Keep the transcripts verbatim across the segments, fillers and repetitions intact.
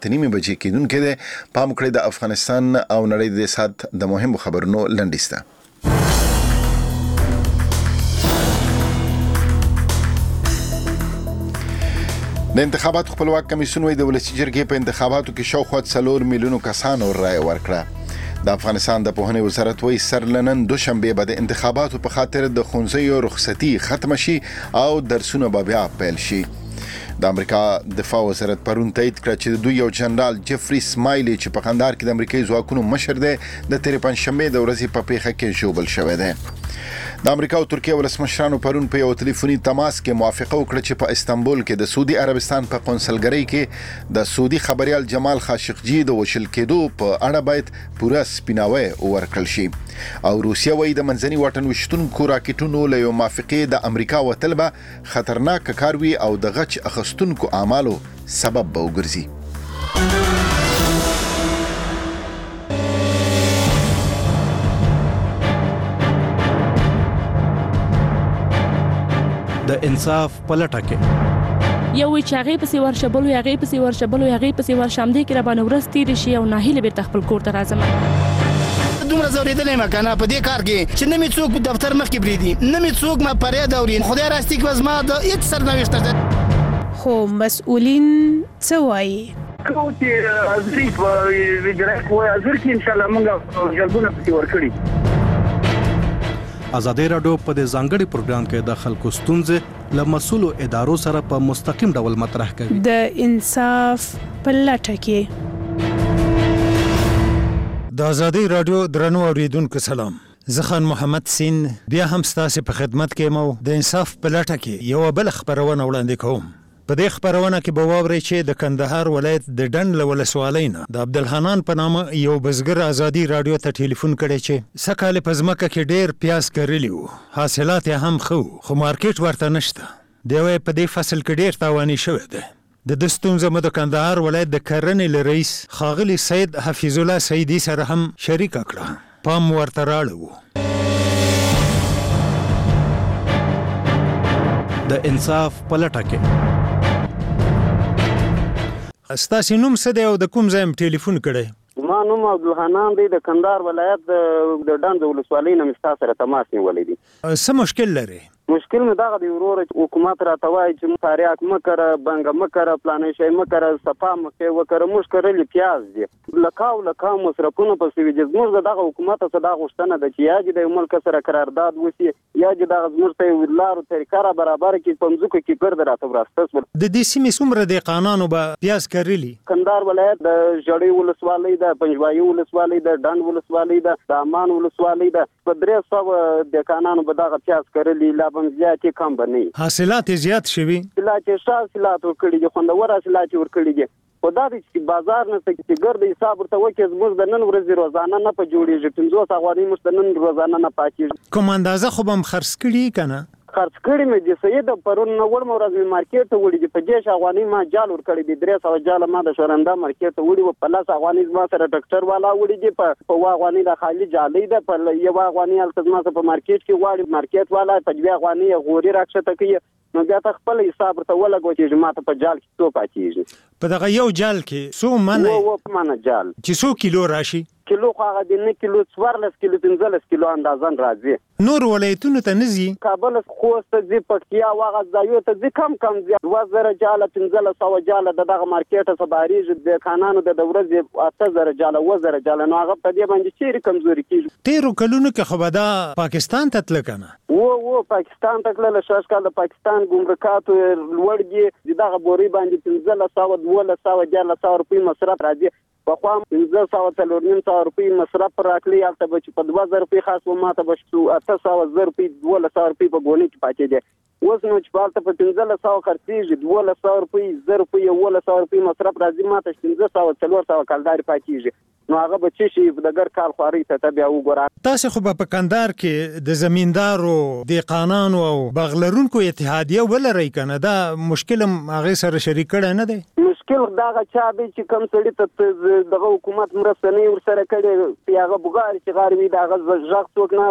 اته نیمې بجې کېدونکی دی. پام وکړئ د افغانستان او نړۍ د سات د مهمو خبرونو لنډیسته. د انتخاباتو خپلواک کمیسیون وایي د ولسي جرګې په انتخاباتو کې شاوخوا څلور میلیونو کسانو رایه ورکړه. د افغانستان د پوهنې وزارت وایي سرلنن دوشنبه به د انتخاباتو په خاطر د ښوونځیو رخصتي ختم شي او درسونه به بیا پیل شي. د امریکا دفاع وزارت پرون تایید کړ چې د دوی یو جنرال جفري سمایلی چې په قندهار کې د امریکایي ځواکونو مشر دی د تېرې پنجشنبې د ورځې په پیښه کې ژوبل شوی دی. د امریکا او ترکیه ولسمشرانو پرون په یو ټلیفوني تماس کې موافقه وکړه چې په استانبول کې د سعودي عربستان په قونسلګرۍ کې د سعودي خبريال جمال خاشقجي د وشل کېدو په اړه باید پوره سپیناوی ورکړل شي. او روسیه وایي د منځني واټن وشتونکو راکټونو له یو موافقې د امریکا وتل به خطرناک کار وي او د غچ اخیستونکو اعمالو سبب به وګرځي. د انصاف پلټه کې یو وی چې هغه پسې ورشبلو هغه پسې ورشبلو هغه پسې ورشمدې کې را باندې ورس تیر شي او ناهیله به خپل کور ته راځم. دومره زوریدلې ما کنه په دې کار کې چې نه می څوک دفتر مخ کې بریدي نه می څوک ما پرې دورین خدای راستي کې وزما د هیڅ سرنوشت ده. خو مسؤلین څه وایي؟ کوم چې ازری په ویډرک وای ازر کې ان شاء الله موږ جلبونه پکې ورکړي. ازادي راډیو په دې ځانګړي پروګرام کې د خلکو ستونزې له مسؤلو ادارو سره په مستقیم ډول مطرح کوي. د انصاف پلټه کې د ازادي راډیو درنو اوریدونکو سلام. زه خان محمد سین بیا هم ستاسو په خدمت کې مو د انصاف پلټه کې یو بل خبرونه وړاندې کوم. په دې خبرونه کې به واورئ چې د کندهار ولایت د ډنډ له ولسوالۍ نه د عبدالحنان په نامه یو بزګر ازادي راډیو ته ټلیفون کړی چې سږ کال په ځمکه کې ډېر پیاز کرلی وو، حاصلات یې هم ښه وو، خو مارکیټ ورته نشته. دی وایي په دې فصل کې ډېر تاواني شوی دی. د ده ستونزه مو د کندهار ولایت د کرنې له رئیس ښاغلي سید حفیظ الله سیدي سره هم شریکه کړه. پام ورته راړه وو. د انصاف پلټه کې ستاسو نوم څه دی او د کوم ځای ټلیفون کړی؟ ما نوم عبدالحنان دی د کندهار ولایت د ډنډ ولسوالۍ نه مې ستا سره تماس نیولی دی. څه مشکل لري؟ مشکل مې دغه دی وروره چې حکومت راته وایي چې تاریاک مه کره، بنګه مه کره، پلانې شی مه کره، صفا مکې وکره. موږ کرلي پیاز دي، لکاو لکاو مصرفونه پسې وي. زموږ د دغه حکومت څخه دا غوښتنه ده چې یا دې د یو ملک سره قرارداد وشي یا دې دغه زموږ ته یو لارو طریقه را برابره کړي په مځکو کې ګرد راته وراسته شول. د دې سیمې څومره دهقانانو به پیاز کرلي؟ کندهار ولایت د ژړۍ ولسوالۍ ده، پنجوایي ولسوالۍ ده، ډنډ ولسوالۍ ده، د امان ولسوالۍ ده. په درې سوه دهقانانو به دغه پیاز کرلي. لا به زیاتې کم به نه وي. حاصلات یې زیات شوي؟ حاصلات یې ښه حاصلات ورکړي دي، خوندور حاصلات یې ورکړي دي. خو دا دی چې بازار نشته چې ګرد حساب ورته وکړي. زموږ د نن ورځې روزانه نه په جوړېږي. پنځوس افغانۍ موږ د نن روزانه نه پاتېږي. کوم اندازه خو به هم خرڅ کړي که نه؟ خرڅ کړي مې دي سید پرون وړم ورځ مې مارکیټ ته وړي دي. په دېرش افغانۍ ما جال ورکړی دي. درې سوه جاله ما د شورنده مارکیټ ته وړي وو. په لس افغانۍ زما سره ډاکټر والا وړي دي. په اووه افغانۍ د خالي جالۍ ده. په یوه افغانۍ هلته زما سره په مارکیټ کې غواړي مارکیټ والا په دوه افغانۍ یې غوري راکښته کوي. نو بیا ته خپل حساب ورته ولګوه چې ما ته په جال کې څو پاتېږي. په دغه یو جال کې څو منه اووه منه جال چې څو کیلو راشي؟ کیلو خو هغه د نه کیلو څوارلس کیلو پنځلس کیلو اندازن راځي. نور ولایتونو ته نه ځي؟ کابل خوست ته ځي، پکتیا واغه ځایو ته ځي. کم کم ځي. دوه زره جاله پنځلس سوه جاله د دغه مارکیټ څخه بهرېږي. دهقانانو د ورځې اته زره جاله اووه زره جاله. نو هغه په دې باندې چیرې کمزوري کېږي. تېرو کلونو کې خو به دا پاکستان ته تله که نه؟ و و پاکستان ته تلله. شاوخوا کال د پاکستان ګمرکاتو لوړ دي. د دغه بورۍ باندې پنځلس سوه دولس سوه دیارلس سوه روپۍ مصرف راځي. پخوا پنځه سوه څلور نیم سوه روپۍ مصرف راکړي. هلته به چې په دوه زره روپۍ خاص و ما ته به اته سوه زر روپۍ دولس سوه روپۍ په ګولۍ کې پاتې دي. اوس نو چې په هلته په پنځلس سوه خرڅېږي، دولس سوه روپۍ زر روپۍ یولس سوه روپۍ مصرف راځي. ما ته پنځه سوه څلور سوه کلدارې پاتېږي. نو هغه به څه شي د ګر کال خوارۍ ته ته بیا وګوره. تاسې خو به په کندهار کې د زمیندارو، دهقانانو او باغ لرونکو اتحادیه ولرئ که نه؟ دا مشکل هم هغې سره شریک کړی نه دی؟ مشکل دغه چا دی چې کوم سړي ته دغه حکومت مرسته نه وي ورسره کړې. هغه بغارې چې غار وي د هغه غږ څوک نه اوري.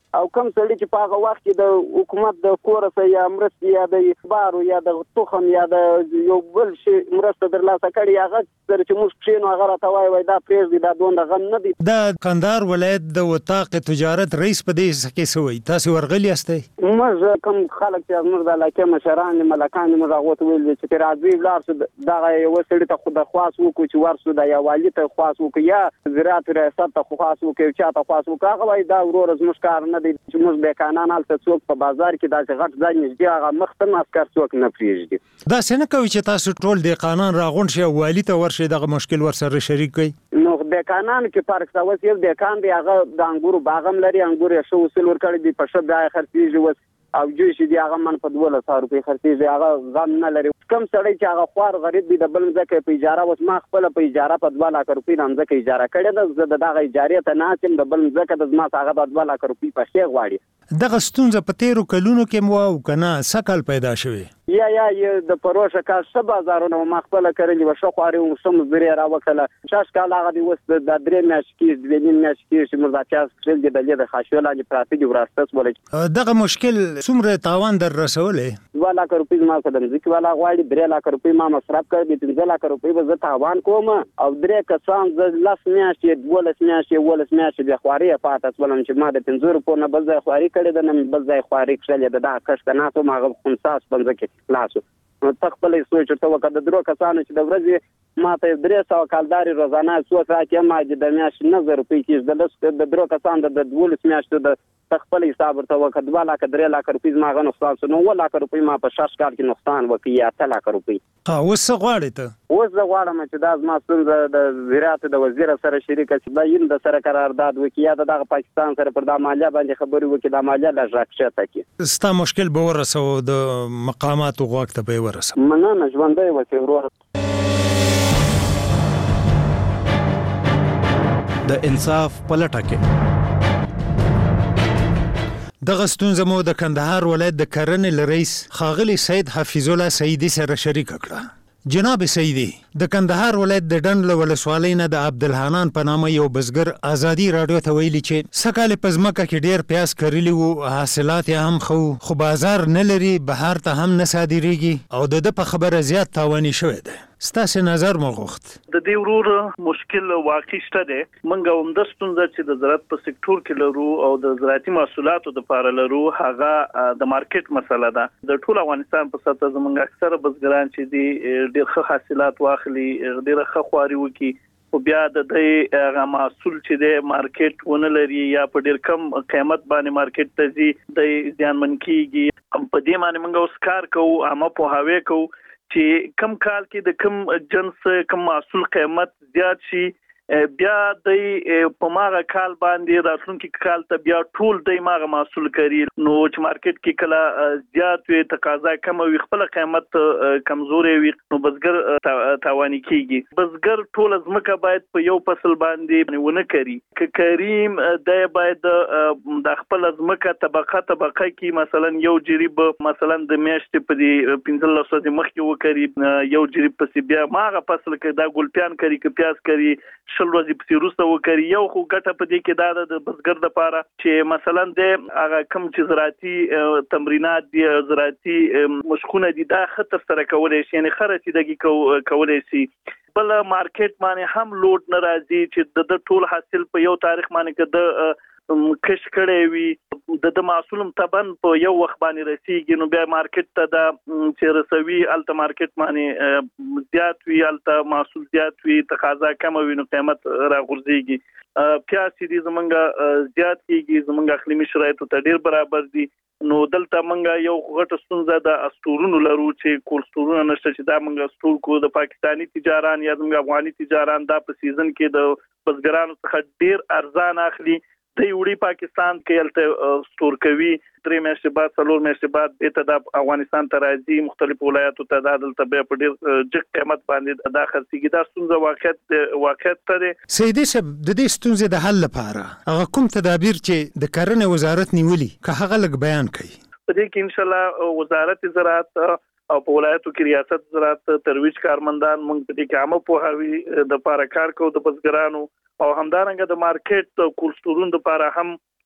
او کم سړي چې په هغه وخت کې د حکومت د کورسه یا مرستې یا د بارو یا د تخم یا د یو بل شي مرسته درلاسه کړي هغه سره چې موږ کښینو هغه راته وایي وایي دا پرېږدي دا دومره غم نه دی. د کندهار ولایت د وطاق تجارت رئیس په دې کې څه وایي؟ تاسو ورغلي یاستئ؟ موږ کوم خلک چې زموږ د علاقې مشران دي ملکان دي موږ هغو ته ویل چې راځئ ولاړ شو دغه یوه سړي ته خو درخواست وکړو چې ورسو دا یا والي ته خواست وکړو یا زراعت ریاست ته خواست وکړو چا ته خواست وکړو هغه وایي دا وروره زموږ کار نه دی چې موږ بې قانونه هلته څوک په بازار کې داسې غټ ځای نږدې هغه مخ ته عسکر څوک نه پرېږدي. داسې نه کوي چې تاسو ټول دهقانان راغونډ شئ او والي ته ورشئ دغه مشکل ورسره شریک کړئ؟ نو دهقانانو کې فرق شته. اوس یو دهقان دی هغه د انګورو باغ هم لري انګور یې ښه وسیل ورکړی دی په ښه بیه خرڅېږي اوس او جوی چې دی هغه من په دولس سوه روپۍ خرڅېږي هغه غم نه لري. کم سړی چې هغه خوار غریب دی د بل ځمکه په اجاره اوس ما خپله په اجاره په دوه لاکه روپۍ د ځمکه اجاره کړې ده زه د دغه اجارې ته ناست یم د بل ځمکه د زما هغه به دوه لاکه روپۍ پښې غواړي. دغه ستونزه په تیرو کلونو کې مو او که نه سږ کال پیدا شوې؟ یا یا د پروشه کال ښه بازارونه ما خپله کرلي وه ښه خواري وم ښه مزدوري یې راوکړله شش کال هغه دی اوس د درې میاشتې کېږي دوې نیم میاشتې کېږي چې موږ دا پیاز کښېږ دي دلې د خاشیو لاندې پراته دي وراسته شوله. دغه مشکل څومره تاوان در رسولی؟ دوه لاکه روپۍ زما څخه د مځکې والا غواړي درې لاکه روپۍ ما مصرف کړی دي پنځه لاکه روپۍ به زه تاوان کوم او درې کسان زه لس میاشتې دولس میاشتې اوولس میاشتې بې خواري یې پاته شولم چې ما د پنځو روپو نه بل ځای خواري کړې ده نه بل ځای خواري کښلې ده دغه کښت ته ناست وم هغه خمسه شپنځه کې خلاص وو. نو ته خپله یې سوچ ورته وکړه د درو کسانو چې د ورځې ما ته درې سوه کالدارې روزانه څوک راکړي ما چې د میاشتې نه زره روپۍ کېږي د لس د درو کسانو د دولس میاشتو د ته خپل حساب ورته وکړه دوه لاکه درې لاکه روپۍ زما هغه نقصان شو نو اووه لاکه روپۍ ما په شش کال کې نقصان وکړي یا اته لاکه روپۍ. اوس څه غواړې ته؟ اوس زه غواړم چې دا زما ستونزه د زراعت د وزیر سره شریکه چې دا هند سره قرارداد وکړي یا د دغه پاکستان سره پر دا مالیه باندې خبرې وکړي دا مالیه لږ راکښته کړي. ستا مشکل به ورسوو د مقاماتو غوږ ته به یې ورسوو. مننه ژوندی اوسې وروره. د انصاف په لټه کې دغه ستونزه مو د کندهار ولایت د کرنې له رئیس ښاغلي سید حفیظ الله سعیدي سره شریکه کړه. جناب سعیدي د کندهار ولایت د ډنډ له ولسوالۍ نه د عبدالحنان په نامه یو بزګر ازادي راډیو ته ویلي چې سږ کال یې په ځمکه کې ډېر پیاز کرلي وو حاصلات یې هم ښه خو بازار نه لري بهر ته هم نه صادریږي او د ده په خبره زیات تاواني شوی دی. ستاسې نظر مو غوښت. د دې ورور مشکل واقع شته دی. موږ همدا ستونزه چې د زراعت په سکتور کې لرو او د زراعتي محصولاتو دپاره لرو هغه د مارکیټ مسله ده. د ټول افغانستان په سطحه زموږ اکثره بزګران چې دي ډېر ښه حاصلات واخلي ډېره ښه خواري وکړي خو بیا د دې هغه محصول چې دی مارکیټ ونه لري یا په ډېر کم قیمت باندې مارکیټ ته ځي دی زیانمن کېږي. په دې باندې موږ اوس کار کوو عامه پوهاوی کوو چې کم کال کې د کم جنس کم محصول قیمت زیات شي بیا د په ماغه کال باندې راتلونکي کال ته بیا ټول د ماغه محصول کوي نو چې مارکیټ کې کله زیات وي تقاضا کم وي خپل قیمت کمزوري وي نو بزګر تاواني کیږي. بزګر ټول ځمکه باید په یو فصل باندې ونه کوي ک کریم د باید د خپل ځمکه طبقه طبقه کې مثلا یو جریب مثلا د میاشتې په دې پنځه لسو مخکې وکړي یو جریب پسې بیا ماغه فصل کې دا ګلپیان کوي ک پیاز کوي شل ورځې پسې وروسته وکړي یو خو ګټه په دې کې دا ده د بزګر دپاره چې مثلا د هغه کوم چې زراعتي تمرینات دي زراعتي مشقونه دي دا ښه ترسره کولی شي یعنې ښه رسیدګي کولی شي. بل مارکیټ باندې هم لوډ نه راځي چې د ټول حاصل په یو تاریخ باندې که د کش کړی وي د د محصول تبن په یو وخت باندې رسیږي نو بیا مارکیټ ته دا چې رسوي الته مارکیټ باندې زیات وي الته محصول زیات وي تقاضا کم وي نو قیمت راغورځيږي. پیاز چې زمونږ زیات کیږي زمونږ اقلیمي شرایطو ته ډیر برابر دي نو دلته مونږ یو غټه ستونزه د استورونو لرو چې کورستورونه نشته چې دا مونږ استور کو د پاکستانی تجاران یا زمونږ افغاني تجاران دا په سیزن کې د بزګرانو څخه ډیر ارزان اخلي د وړي پاکستان کې الته ستور کوي درې میاشتې بعد څلور میاشتې بعد بیرته د افغانستان ته راځي مختلف ولایاتو ته دا دلته بیا په ډېر جګ قیمت باندې دا خرڅېږي دا ستونزه واقعیت واقعیت ته دی. سیدي صاحب د دې ستونزې د حل لپاره هغه کوم تدابیر چې د کرنې وزارت نیولي که هغه لږ بیان کړي؟ په دې کې انشاءالله وزارت زراعت او په ولایتو کې ریاست زراعت ترویج کارمندان موږ په دې کې عامه پوهاوي د لپاره کار کوو د بزګرانو او همدارنګه د مارکیټ کورستورونو لپاره هم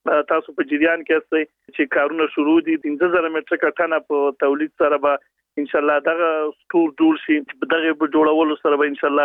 تاسو په جریان کې اسئ چې کارونه شروع دي پنځه زره متره کټانه په تولید سره به ان شاء الله دغه سټور جوړ شي دغه په جوړولو سره به ان شاء الله